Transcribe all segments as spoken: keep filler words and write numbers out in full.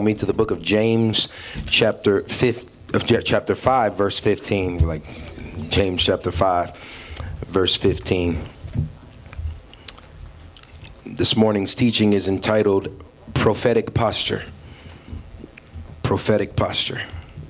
me to the book of James, chapter fifth, of chapter five, verse fifteen. Like James chapter five, verse fifteen. This morning's teaching is entitled Prophetic Posture. Prophetic Posture.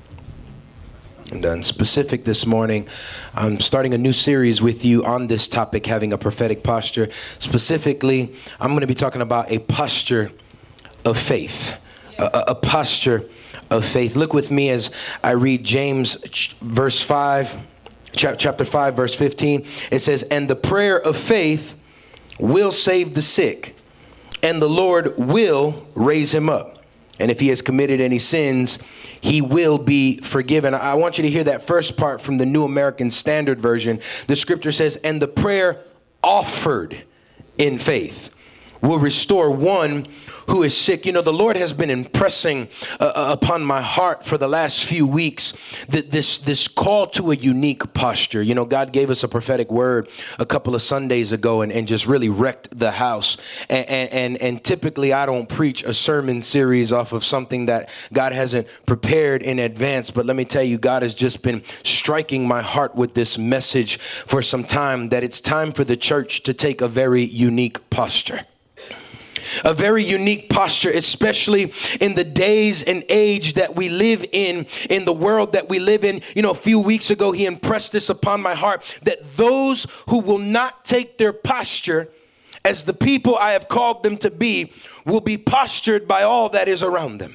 And uh, specific this morning, I'm starting a new series with you on this topic, having a prophetic posture. Specifically, I'm going to be talking about a posture of faith, a, a posture of faith. Look with me as I read James ch- verse five, ch- chapter five, verse fifteen. It says, "And the prayer of faith will save the sick, and the Lord will raise him up. And if he has committed any sins, he will be forgiven." I want you to hear that first part from the New American Standard Version. The scripture says, "And the prayer offered in faith will restore one who is sick." You know, the Lord has been impressing uh, upon my heart for the last few weeks that this this call to a unique posture. You know, God gave us a prophetic word a couple of Sundays ago and, and just really wrecked the house. And, and, and, and typically I don't preach a sermon series off of something that God hasn't prepared in advance. But let me tell you, God has just been striking my heart with this message for some time, that it's time for the church to take a very unique posture. A very unique posture, especially in the days and age that we live in, in the world that we live in. You know, a few weeks ago, he impressed this upon my heart, that those who will not take their posture as the people I have called them to be will be postured by all that is around them.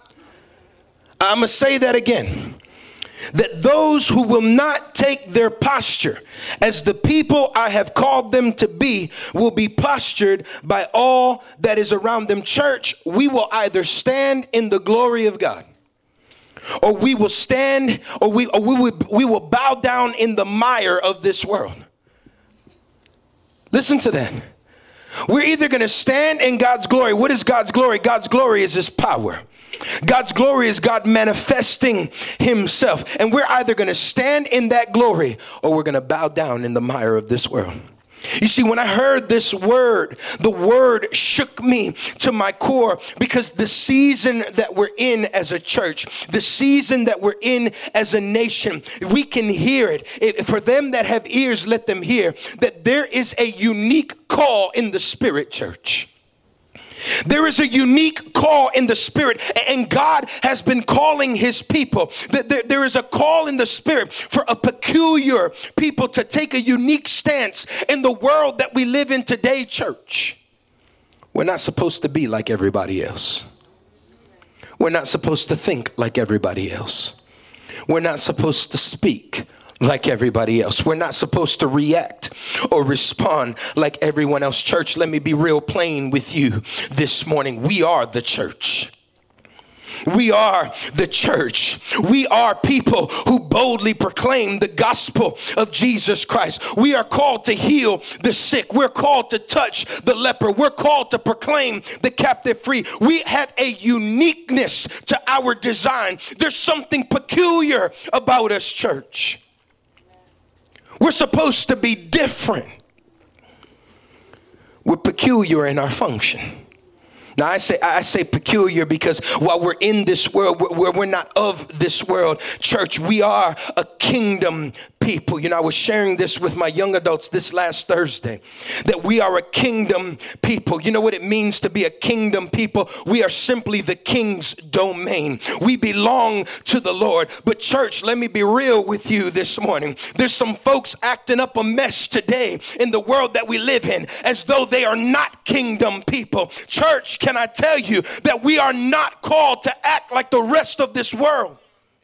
I'm going to say that again. That those who will not take their posture as the people I have called them to be will be postured by all that is around them. Church, we will either stand in the glory of God, or we will stand, or we, or we, will, we will bow down in the mire of this world. Listen to that. We're either going to stand in God's glory. What is God's glory? God's glory is his power. God's glory is God manifesting himself. And we're either going to stand in that glory, or we're going to bow down in the mire of this world. You see, when I heard this word, the word shook me to my core, because the season that we're in as a church, the season that we're in as a nation, we can hear it. it. For them that have ears, let them hear that there is a unique call in the spirit, church. There is a unique call in the spirit, and God has been calling his people. There is a call in the spirit for a peculiar people to take a unique stance in the world that we live in today, church. We're not supposed to be like everybody else. We're not supposed to think like everybody else. We're not supposed to speak like everybody else. We're not supposed to react or respond like everyone else. Church, let me be real plain with you this morning. We are the church. We are the church. We are people who boldly proclaim the gospel of Jesus Christ. We are called to heal the sick. We're called to touch the leper. We're called to proclaim the captive free. We have a uniqueness to our design. There's something peculiar about us, church. We're supposed to be different. We're peculiar in our function. Now, I say I say peculiar because while we're in this world, we're, we're not of this world. Church, we are a kingdom people. You know, I was sharing this with my young adults this last Thursday, that we are a kingdom people. You know what it means to be a kingdom people? We are simply the king's domain. We belong to the Lord. But church, let me be real with you this morning. There's some folks acting up a mess today in the world that we live in as though they are not kingdom people. Church, can I tell you that we are not called to act like the rest of this world?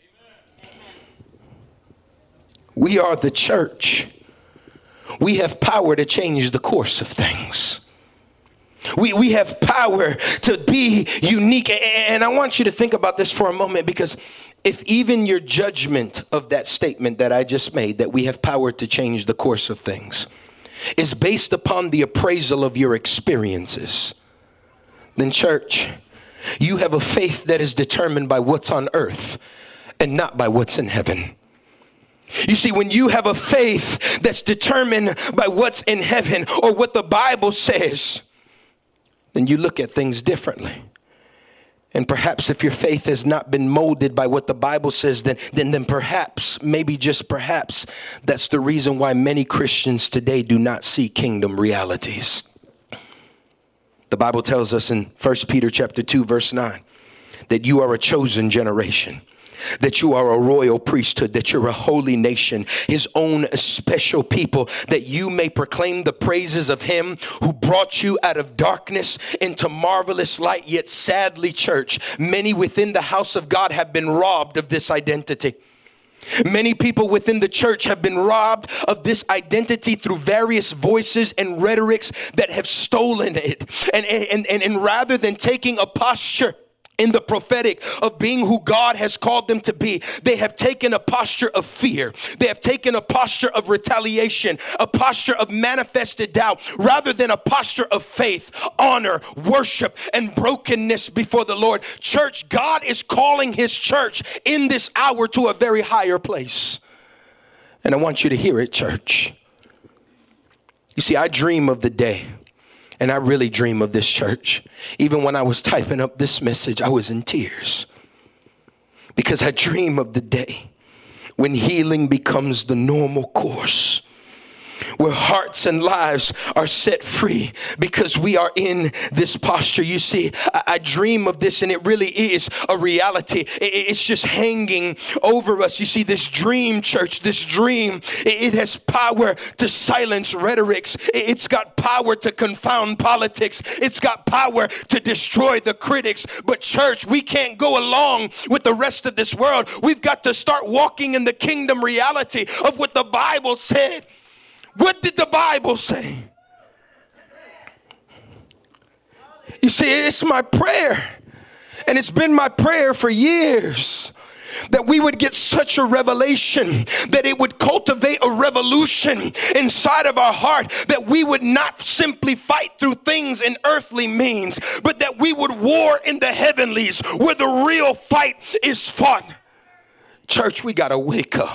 We are the church. We have power to change the course of things. We, we have power to be unique. And I want you to think about this for a moment, because if even your judgment of that statement that I just made, that we have power to change the course of things, is based upon the appraisal of your experiences, then church, you have a faith that is determined by what's on earth and not by what's in heaven. You see, when you have a faith that's determined by what's in heaven or what the Bible says, then you look at things differently. And perhaps if your faith has not been molded by what the Bible says, then, then, then perhaps, maybe just perhaps, that's the reason why many Christians today do not see kingdom realities. The Bible tells us in First Peter chapter two, verse nine, that you are a chosen generation, that you are a royal priesthood, that you're a holy nation, his own special people, that you may proclaim the praises of him who brought you out of darkness into marvelous light. Yet sadly, church, many within the house of God have been robbed of this identity. Many people within the church have been robbed of this identity through various voices and rhetorics that have stolen it. And, and, and, and rather than taking a posture in the prophetic of being who God has called them to be, they have taken a posture of fear. They have taken a posture of retaliation, a posture of manifested doubt, rather than a posture of faith, honor, worship, and brokenness before the Lord. Church, God is calling his church in this hour to a very higher place. And I want you to hear it, church. You see, I dream of the day, and I really dream of this church. Even when I was typing up this message, I was in tears, because I dream of the day when healing becomes the normal course, where hearts and lives are set free because we are in this posture. You see, I, I dream of this, and it really is a reality. It, it's just hanging over us. You see, this dream, church, this dream, it, it has power to silence rhetorics. It, it's got power to confound politics. It's got power to destroy the critics. But church, we can't go along with the rest of this world. We've got to start walking in the kingdom reality of what the Bible said. What did the Bible say? You see, it's my prayer, and it's been my prayer for years, that we would get such a revelation, that it would cultivate a revolution inside of our heart, that we would not simply fight through things in earthly means, but that we would war in the heavenlies where the real fight is fought. Church, we got to wake up.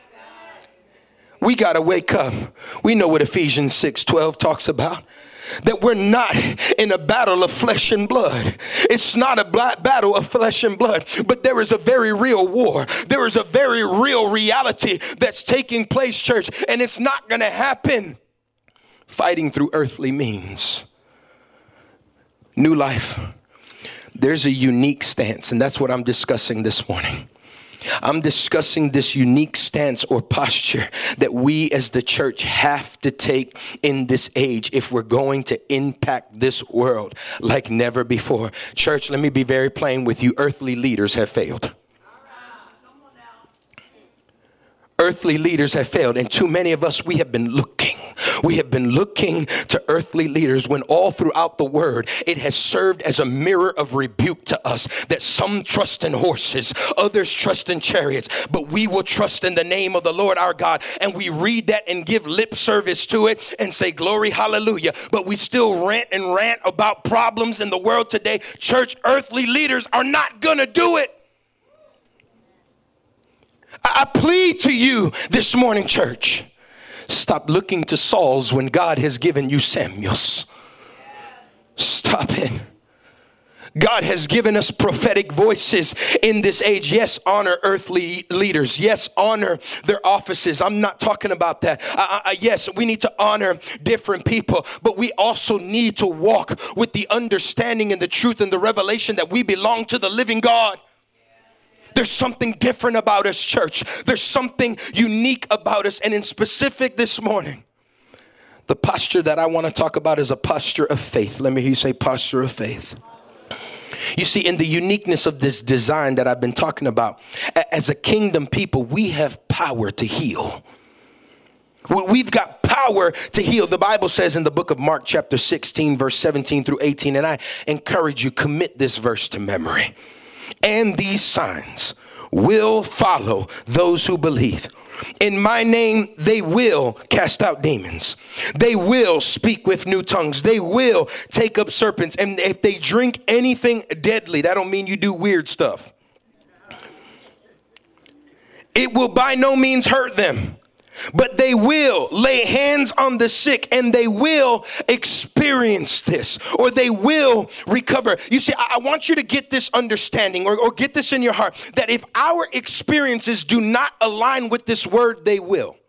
We got to wake up. We know what Ephesians six twelve talks about, that we're not in a battle of flesh and blood. It's not a battle of flesh and blood, but there is a very real war. There is a very real reality that's taking place, church, and it's not going to happen fighting through earthly means. New Life, there's a unique stance, and that's what I'm discussing this morning. I'm discussing this unique stance or posture that we as the church have to take in this age if we're going to impact this world like never before. Church, let me be very plain with you. Earthly leaders have failed. Earthly leaders have failed, and too many of us, we have been looking. We have been looking to earthly leaders when all throughout the word, it has served as a mirror of rebuke to us, that some trust in horses, others trust in chariots, but we will trust in the name of the Lord our God. And we read that and give lip service to it and say, glory, hallelujah. But we still rant and rant about problems in the world today. Church, earthly leaders are not going to do it. I plead to you this morning, church, stop looking to Sauls when God has given you Samuels. Stop it. God has given us prophetic voices in this age. Yes, honor earthly leaders. Yes, honor their offices. I'm not talking about that. Uh, uh, yes, we need to honor different people, but we also need to walk with the understanding and the truth and the revelation that we belong to the living God. There's something different about us, church. There's something unique about us. And in specific this morning, the posture that I want to talk about is a posture of faith. Let me hear you say posture of faith. You see, in the uniqueness of this design that I've been talking about, as a kingdom people, we have power to heal. We've got power to heal. The Bible says in the book of Mark chapter sixteen, verse seventeen through eighteen, and I encourage you, commit this verse to memory. And these signs will follow those who believe. In my name, they will cast out demons. They will speak with new tongues. They will take up serpents. And if they drink anything deadly, that don't mean you do weird stuff. It will by no means hurt them. but they will lay hands on the sick and they will experience this, or they will recover. You see, I want you to get this understanding, or, or get this in your heart, that if our experiences do not align with this word, they will.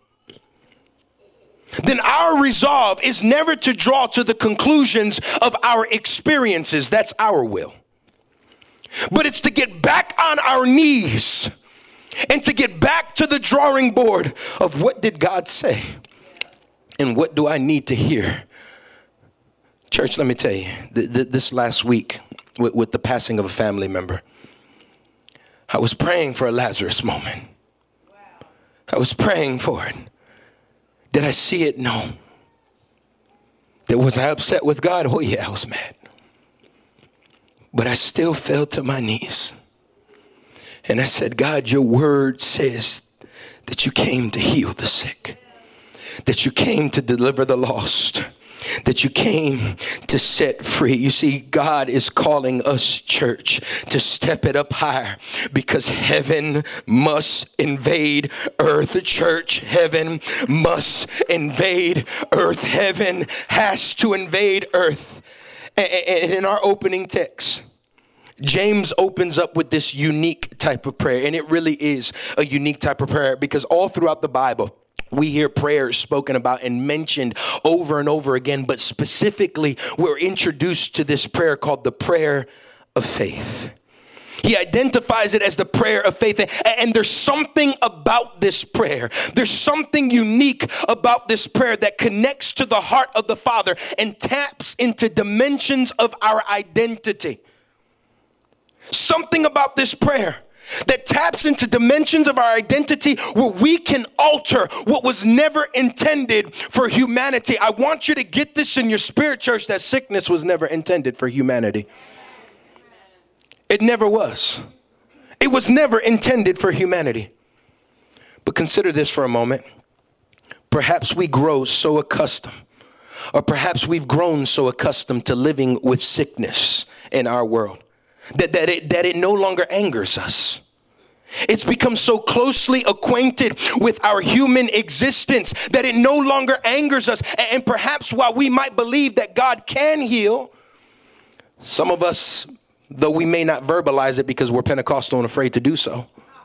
Then our resolve is never to draw to the conclusions of our experiences. That's our will. But it's to get back on our knees and to get back to the drawing board of what did God say and what do I need to hear. Church, let me tell you, th- th- this last week with, with the passing of a family member, I was praying for a Lazarus moment. I was praying for it. Did I see it? No. That was I upset with God? Oh yeah, I was mad. But I still fell to my knees. And I said, God, your word says that you came to heal the sick, that you came to deliver the lost, that you came to set free. You see, God is calling us, church, to step it up higher, because heaven must invade earth. Church, heaven must invade earth. Heaven has to invade earth. And in our opening text, James opens up with this unique type of prayer, and it really is a unique type of prayer, because all throughout the Bible, we hear prayers spoken about and mentioned over and over again, but specifically, we're introduced to this prayer called the prayer of faith. He identifies it as the prayer of faith, and there's something about this prayer. There's something unique about this prayer that connects to the heart of the Father and taps into dimensions of our identity. Something about this prayer that taps into dimensions of our identity where we can alter what was never intended for humanity. I want you to get this in your spirit, church, that sickness was never intended for humanity. It never was. It was never intended for humanity. But consider this for a moment. Perhaps we grow so accustomed, or perhaps we've grown so accustomed to living with sickness in our world, That, that, it, that it no longer angers us. It's become so closely acquainted with our human existence that it no longer angers us. And, and perhaps while we might believe that God can heal, some of us, though we may not verbalize it because we're Pentecostal and afraid to do so,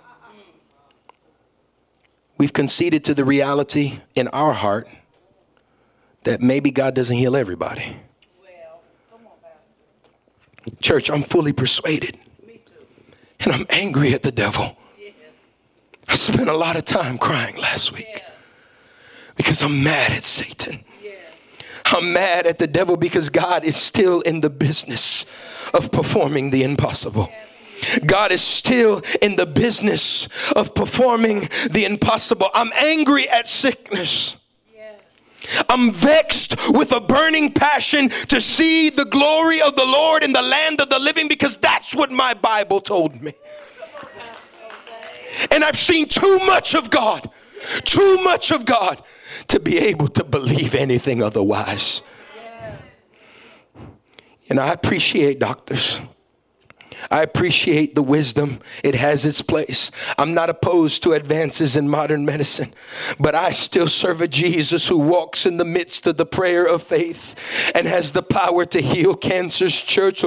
we've conceded to the reality in our heart that maybe God doesn't heal everybody. Church, I'm fully persuaded, and I'm angry at the devil. I spent a lot of time crying last week because I'm mad at Satan. I'm mad at the devil because God is still in the business of performing the impossible. God is still in the business of performing the impossible. I'm angry at sickness. I'm vexed with a burning passion to see the glory of the Lord in the land of the living, because that's what my Bible told me. And I've seen too much of God, too much of God to be able to believe anything otherwise. And I appreciate doctors. I appreciate the wisdom. It has its place. I'm not opposed to advances in modern medicine, but I still serve a Jesus who walks in the midst of the prayer of faith and has the power to heal cancers. Church,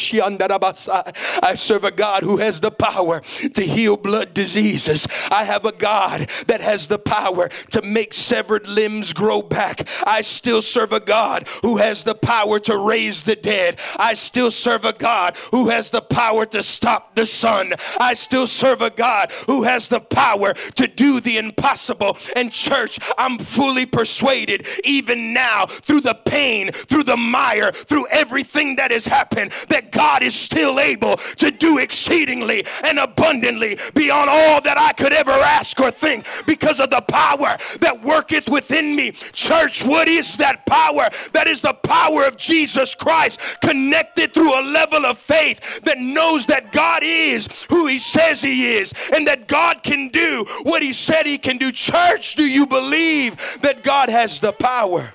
I serve a God who has the power to heal blood diseases. I have a God that has the power to make severed limbs grow back. I still serve a God who has the power to raise the dead. I still serve a God who has the power power to stop the sun. I still serve a God who has the power to do the impossible. And church, I'm fully persuaded, even now, through the pain, through the mire, through everything that has happened, that God is still able to do exceedingly and abundantly beyond all that I could ever ask or think, because of the power that worketh within me. Church, what is that power? That is the power of Jesus Christ, connected through a level of faith that knows that God is who he says he is, and that God can do what he said he can do. Church, do you believe that God has the power?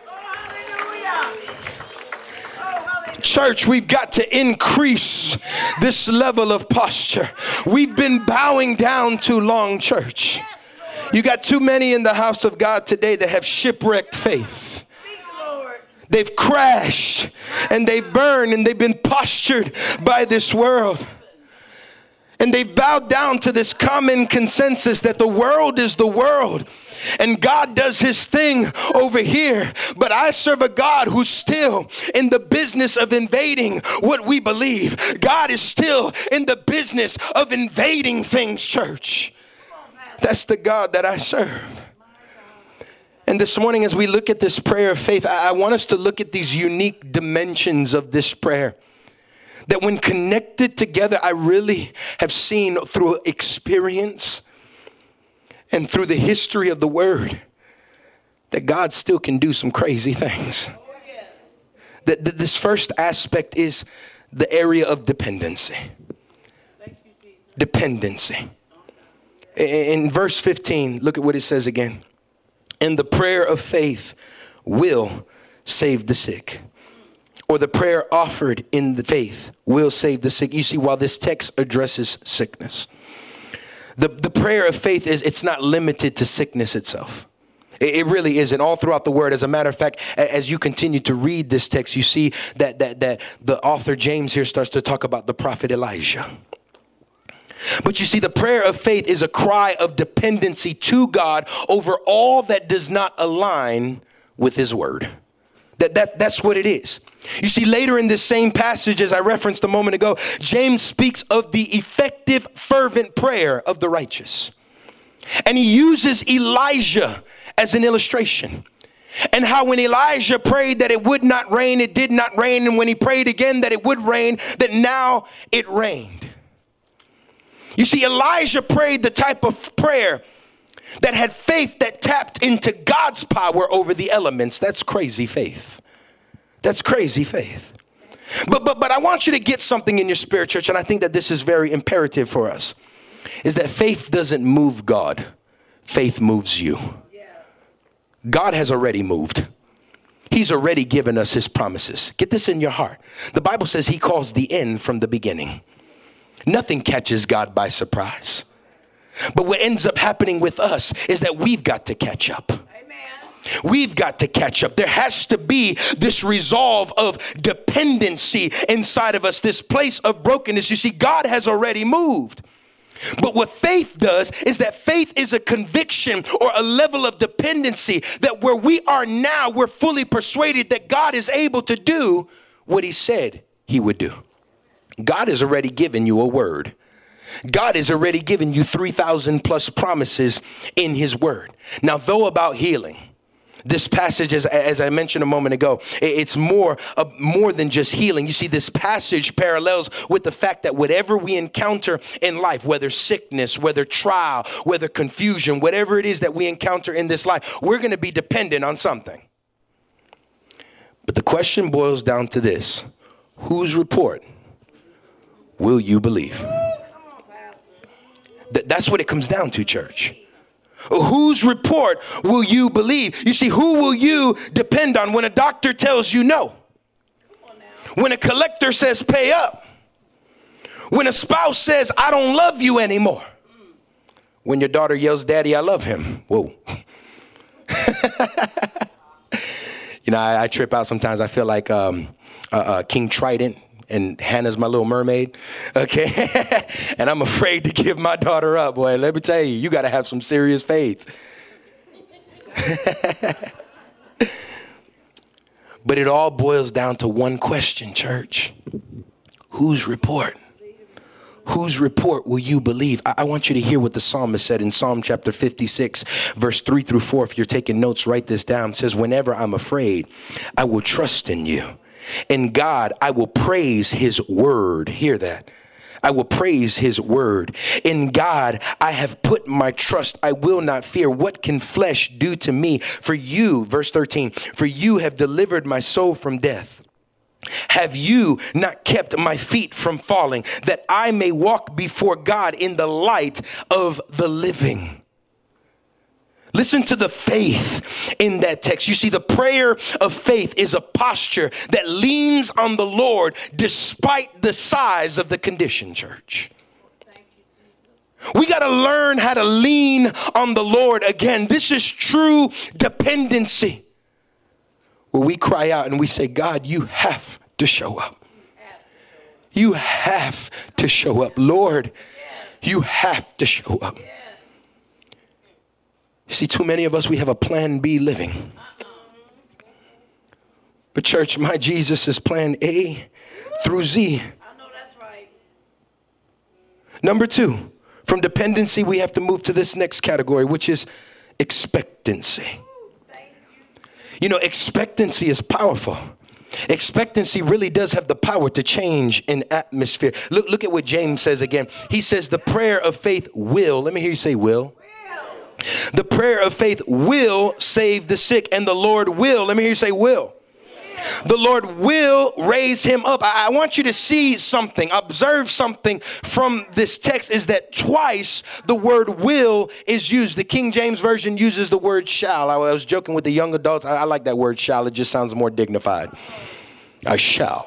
Church, we've got to increase this level of posture. We've been bowing down too long, church. You got too many in the house of God today that have shipwrecked faith. They've crashed and they've burned and they've been postured by this world. And they've bowed down to this common consensus that the world is the world and God does his thing over here. But I serve a God who's still in the business of invading what we believe. God is still in the business of invading things, church. That's the God that I serve. And this morning, as we look at this prayer of faith, I want us to look at these unique dimensions of this prayer that when connected together, I really have seen through experience and through the history of the word that God still can do some crazy things. That this first aspect is the area of dependency. Dependency. In verse fifteen, look at what it says again. And the prayer of faith will save the sick. Or the prayer offered in the faith will save the sick. You see, while this text addresses sickness, the, the prayer of faith is, it's not limited to sickness itself. It, it really isn't. All throughout the word, as a matter of fact, as you continue to read this text, you see that, that, that the author James here starts to talk about the prophet Elijah. But you see, the prayer of faith is a cry of dependency to God over all that does not align with his word. That, that, that's what it is. You see, later in this same passage, as I referenced a moment ago, James speaks of the effective, fervent prayer of the righteous. And he uses Elijah as an illustration. And how when Elijah prayed that it would not rain, it did not rain. And when he prayed again that it would rain, that now it rained. You see, Elijah prayed the type of prayer that had faith that tapped into God's power over the elements. That's crazy faith. That's crazy faith. But but but I want you to get something in your spirit, church, and I think that this is very imperative for us, is that faith doesn't move God. Faith moves you. God has already moved. He's already given us his promises. Get this in your heart. The Bible says he calls the end from the beginning. Nothing catches God by surprise. But what ends up happening with us is that we've got to catch up. Amen. We've got to catch up. There has to be this resolve of dependency inside of us, this place of brokenness. You see, God has already moved. But what faith does is that faith is a conviction or a level of dependency that where we are now, we're fully persuaded that God is able to do what he said he would do. God has already given you a word. God has already given you three thousand plus promises in his word. Now, though about healing, this passage, as, as I mentioned a moment ago, it's more, uh, more than just healing. You see, this passage parallels with the fact that whatever we encounter in life, whether sickness, whether trial, whether confusion, whatever it is that we encounter in this life, we're going to be dependent on something. But the question boils down to this: whose report will you believe? Th- that's what it comes down to, church. Whose report will you believe? You see, who will you depend on when a doctor tells you no? When a collector says pay up? When a spouse says I don't love you anymore? When your daughter yells, Daddy, I love him. Whoa. You know, I, I trip out sometimes. I feel like um, uh, uh, King Trident. And Hannah's my little mermaid, okay? And I'm afraid to give my daughter up, boy. Let me tell you, you got to have some serious faith. But it all boils down to one question, church. Whose report? Whose report will you believe? I, I want you to hear what the psalmist said in Psalm chapter fifty-six, verse three through four. If you're taking notes, write this down. It says, whenever I'm afraid, I will trust in you. In God, I will praise his word. Hear that. I will praise his word. In God, I have put my trust. I will not fear. What can flesh do to me? For you, verse thirteen, for you have delivered my soul from death. Have you not kept my feet from falling, that I may walk before God in the light of the living? Listen to the faith in that text. You see, the prayer of faith is a posture that leans on the Lord despite the size of the condition, church. We got to learn how to lean on the Lord again. This is true dependency, where we cry out and we say, God, you have to show up. You have to show up. Lord, you have to show up. You see, too many of us, we have a plan B living. But church, my Jesus is plan A through Z. I know that's right. Number two, from dependency, we have to move to this next category, which is expectancy. You know, expectancy is powerful. Expectancy really does have the power to change an atmosphere. Look, look at what James says again. He says the prayer of faith will, let me hear you say will. The prayer of faith will save the sick, and the Lord will, let me hear you say will. The Lord will raise him up. I want you to see something, observe something from this text, is that twice the word will is used. The King James Version uses the word shall. I was joking with the young adults. I, I like that word shall. It just sounds more dignified. I shall.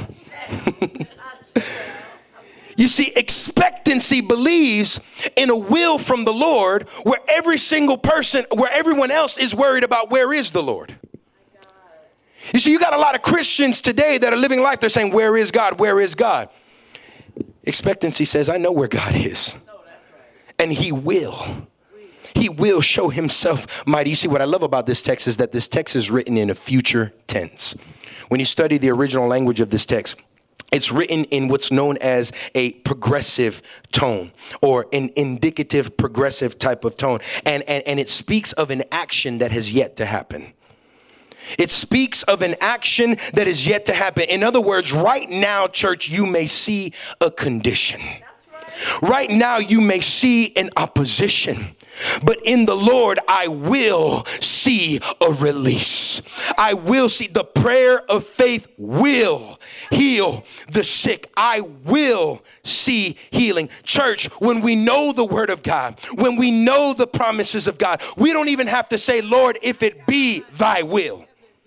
You see, expectancy believes in a will from the Lord where every single person, where everyone else is worried about where is the Lord. You see, you got a lot of Christians today that are living life. They're saying, where is God? Where is God? Expectancy says, I know where God is. And he will. He will show himself mighty. You see, what I love about this text is that this text is written in a future tense. When you study the original language of this text, it's written in what's known as a progressive tone, or an indicative progressive type of tone. And, and, and it speaks of an action that has yet to happen. It speaks of an action that is yet to happen. In other words, right now, church, you may see a condition. Right now, you may see an opposition. But in the Lord, I will see a release. I will see the prayer of faith will heal the sick. I will see healing. Church, when we know the word of God, when we know the promises of God, we don't even have to say, Lord, if it be thy will.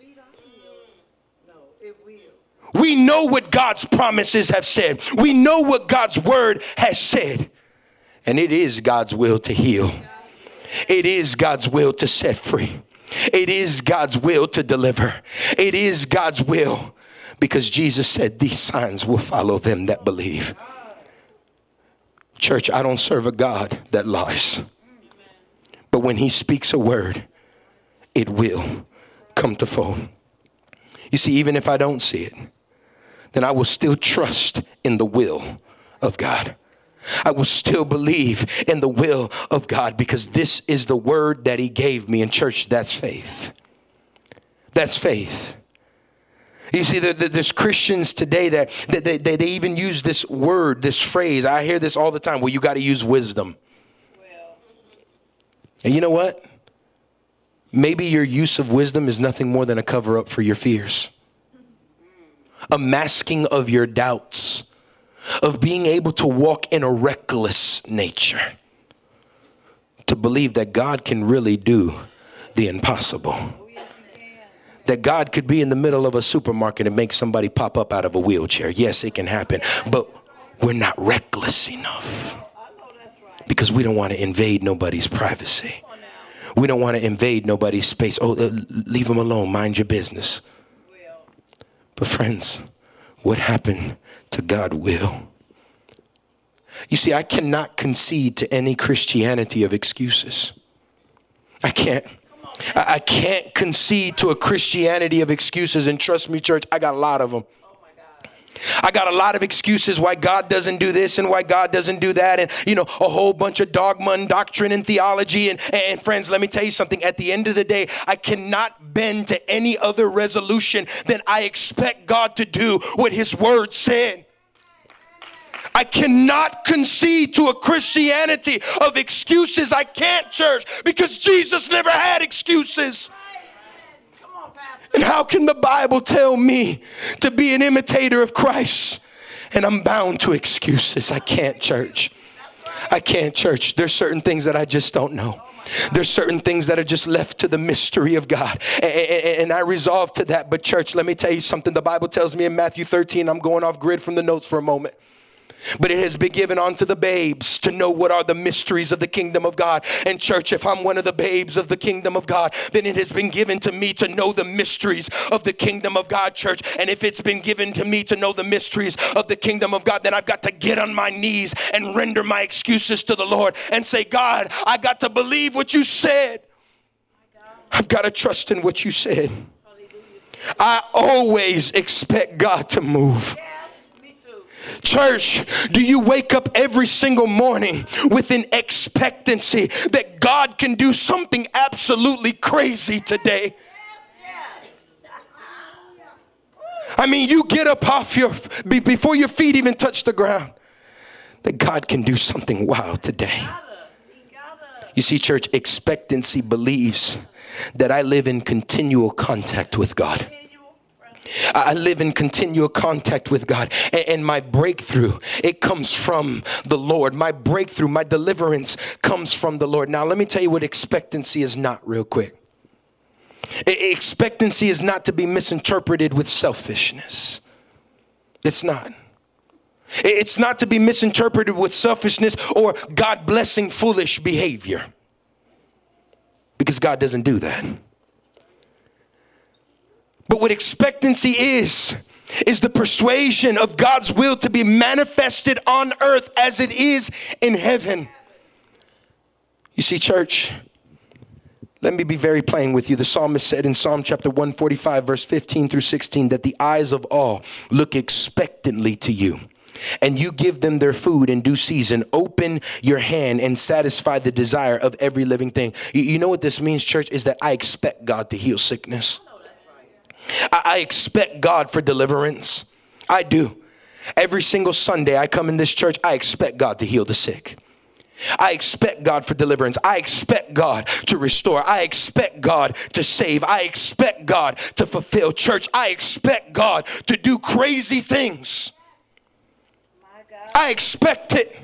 We know what God's promises have said. We know what God's word has said. And it is God's will to heal. It is God's will to set free. It is God's will to deliver. It is God's will, because Jesus said these signs will follow them that believe. Church, I don't serve a God that lies. But when he speaks a word, it will come to full. You see, even if I don't see it, then I will still trust in the will of God. I will still believe in the will of God, because this is the word that he gave me. In church, that's faith. That's faith. You see, there's Christians today that, that they, they, they even use this word, this phrase. I hear this all the time. Well, you got to use wisdom. Well. And you know what? Maybe your use of wisdom is nothing more than a cover up for your fears. A masking of your doubts, of being able to walk in a reckless nature, to believe that God can really do the impossible. That God could be in the middle of a supermarket and make somebody pop up out of a wheelchair. Yes, it can happen, but we're not reckless enough, because we don't want to invade nobody's privacy. We don't want to invade nobody's space. Oh, uh, leave them alone. Mind your business. But friends, what happened to God will? You see, I cannot concede to any Christianity of excuses. I can't. I can't concede to a Christianity of excuses. And trust me, church, I got a lot of them. I got a lot of excuses why God doesn't do this and why God doesn't do that. And, you know, a whole bunch of dogma and doctrine and theology. And, and friends, let me tell you something. At the end of the day, I cannot bend to any other resolution than I expect God to do what his word said. I cannot concede to a Christianity of excuses. I can't, church, because Jesus never had excuses. And how can the Bible tell me to be an imitator of Christ and I'm bound to excuses? I can't, church. I can't, church. There's certain things that I just don't know. There's certain things that are just left to the mystery of God. And I resolve to that. But church, let me tell you something. The Bible tells me in Matthew thirteen, I'm going off grid from the notes for a moment. but it has been given unto the babes to know what are the mysteries of the kingdom of God. And church, if I'm one of the babes of the kingdom of God, then it has been given to me to know the mysteries of the kingdom of God, church. And if it's been given to me to know the mysteries of the kingdom of God, then I've got to get on my knees and render my excuses to the Lord and say, God, I got to believe what you said. I've got to trust in what you said. I always expect God to move. Church, do you wake up every single morning with an expectancy that God can do something absolutely crazy today? I mean, you get up off your, before your feet even touch the ground, that God can do something wild today. You see, church, expectancy believes that I live in continual contact with God. I live in continual contact with God, and my breakthrough, it comes from the Lord. My breakthrough, my deliverance comes from the Lord. Now, let me tell you what expectancy is not real quick. Expectancy is not to be misinterpreted with selfishness. It's not. It's not to be misinterpreted with selfishness or God blessing foolish behavior, because God doesn't do that. But what expectancy is, is the persuasion of God's will to be manifested on earth as it is in heaven. You see, church, let me be very plain with you. The psalmist said in Psalm chapter one forty-five, verse fifteen through sixteen, that the eyes of all look expectantly to you, and you give them their food in due season. Open your hand and satisfy the desire of every living thing. You, you know what this means, church, is that I expect God to heal sickness. I expect God for deliverance. I do. Every single Sunday I come in this church, I expect God to heal the sick. I expect God for deliverance. I expect God to restore. I expect God to save. I expect God to fulfill. Church, I expect God to do crazy things. I expect it.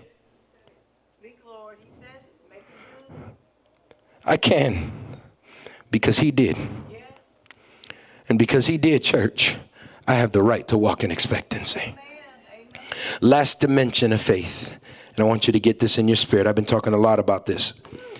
I can, because he did. And because he did, church, I have the right to walk in expectancy. Last dimension of faith, and I want you to get this in your spirit. I've been talking a lot about this,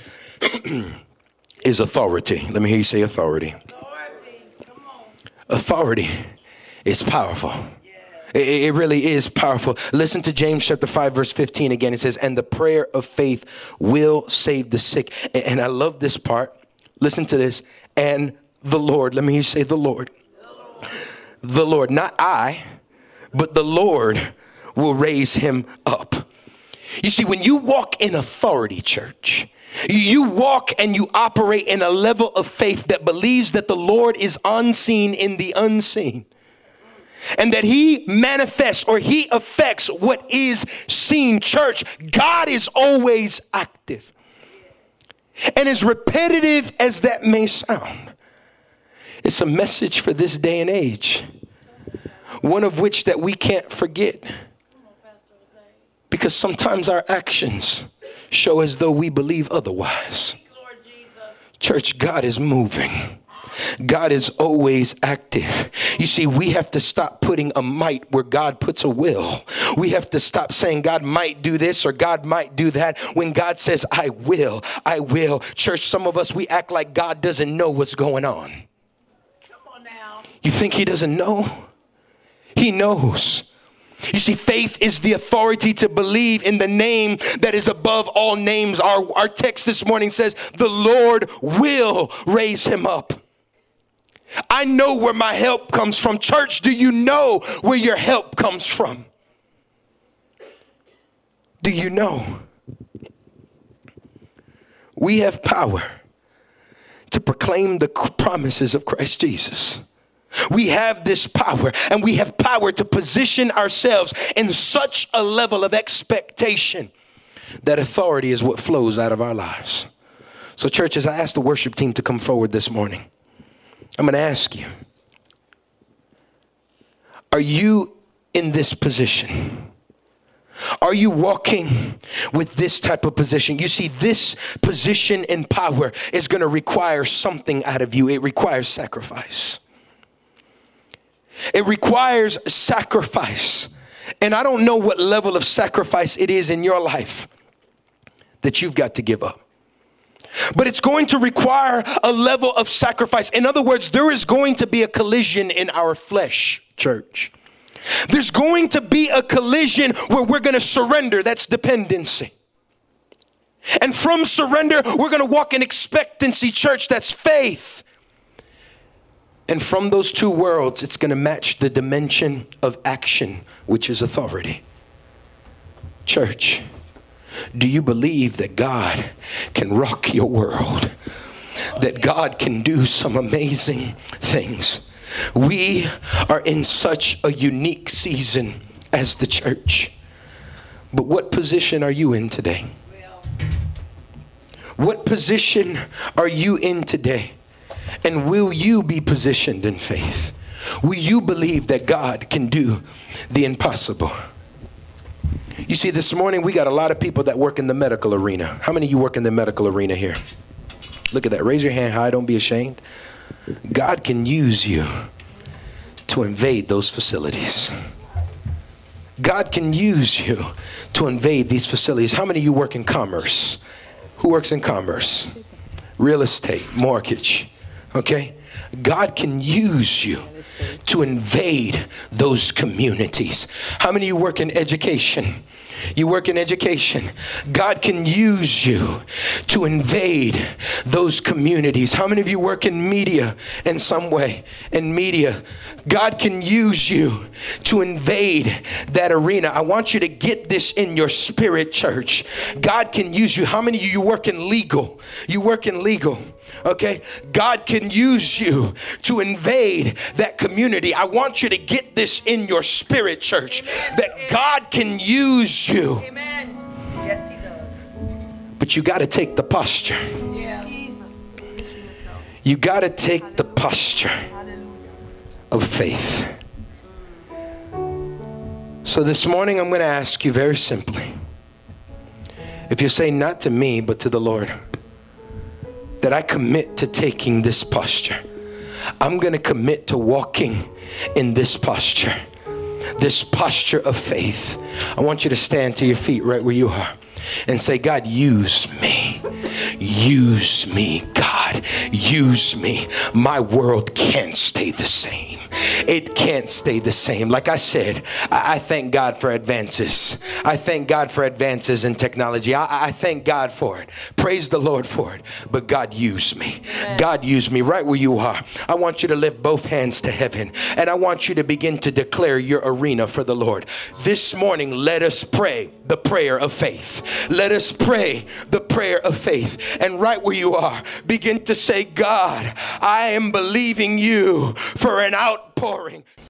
is authority. Let me hear you say authority. Authority, come on. Authority is powerful. It, it really is powerful. Listen to James chapter five, verse fifteen again. It says, and the prayer of faith will save the sick. And, and I love this part. Listen to this. And the Lord, let me hear you say the Lord. The Lord. The Lord, not I, but the Lord will raise him up. You see, when you walk in authority, church, you walk and you operate in a level of faith that believes that the Lord is unseen in the unseen, and that he manifests or he affects what is seen. Church, God is always active. And as repetitive as that may sound, it's a message for this day and age, one of which that we can't forget, because sometimes our actions show as though we believe otherwise. Church, God is moving. God is always active. You see, we have to stop putting a might where God puts a will. We have to stop saying God might do this or God might do that when God says, I will, I will. Church, some of us, we act like God doesn't know what's going on. You think he doesn't know? He knows. You see, faith is the authority to believe in the name that is above all names. Our, our text this morning says, the Lord will raise him up. I know where my help comes from. Church, do you know where your help comes from? Do you know? We have power to proclaim the promises of Christ Jesus. We have this power, and we have power to position ourselves in such a level of expectation that authority is what flows out of our lives. So, church, as I ask the worship team to come forward this morning, I'm going to ask you, are you in this position? Are you walking with this type of position? You see, this position in power is going to require something out of you. It requires sacrifice. It requires sacrifice. And I don't know what level of sacrifice it is in your life that you've got to give up. But it's going to require a level of sacrifice. In other words, there is going to be a collision in our flesh, church. There's going to be a collision where we're going to surrender. That's dependency. And from surrender, we're going to walk in expectancy, church. That's faith. And from those two worlds, it's going to match the dimension of action, which is authority. Church, do you believe that God can rock your world? That God can do some amazing things? We are in such a unique season as the church. But what position are you in today? What position are you in today? And will you be positioned in faith? Will you believe that God can do the impossible? You see, this morning we got a lot of people that work in the medical arena. How many of you work in the medical arena here? Look at that. Raise your hand high. Don't be ashamed. God can use you to invade those facilities. God can use you to invade these facilities. How many of you work in commerce? Who works in commerce? Real estate, mortgage. Okay? God can use you to invade those communities. How many of you work in education? You work in education. God can use you to invade those communities. How many of you work in media in some way? In media, God can use you to invade that arena. I want you to get this in your spirit, church. God can use you. How many of you work in legal? You work in legal. Okay, God can use you to invade that community. I want you to get this in your spirit, church. Amen. That Amen. God can use you. Amen. Yes, he does. But you got to take the posture. Yeah. You got to take the posture of faith. So this morning I'm going to ask you very simply, if you say not to me but to the Lord, that I commit to taking this posture. I'm going to commit to walking in this posture, this posture of faith. I want you to stand to your feet right where you are and say, God, use me. Use me, God. Use me. My world can't stay the same. It can't stay the same. Like I said, I, I thank God for advances. I thank God for advances in technology. I, I thank God for it. Praise the Lord for it. But God, use me. Amen. God, use me right where you are. I want you to lift both hands to heaven. And I want you to begin to declare your arena for the Lord. This morning, let us pray the prayer of faith. Let us pray the prayer of faith. And right where you are, begin to say, God, I am believing you for an outpouring.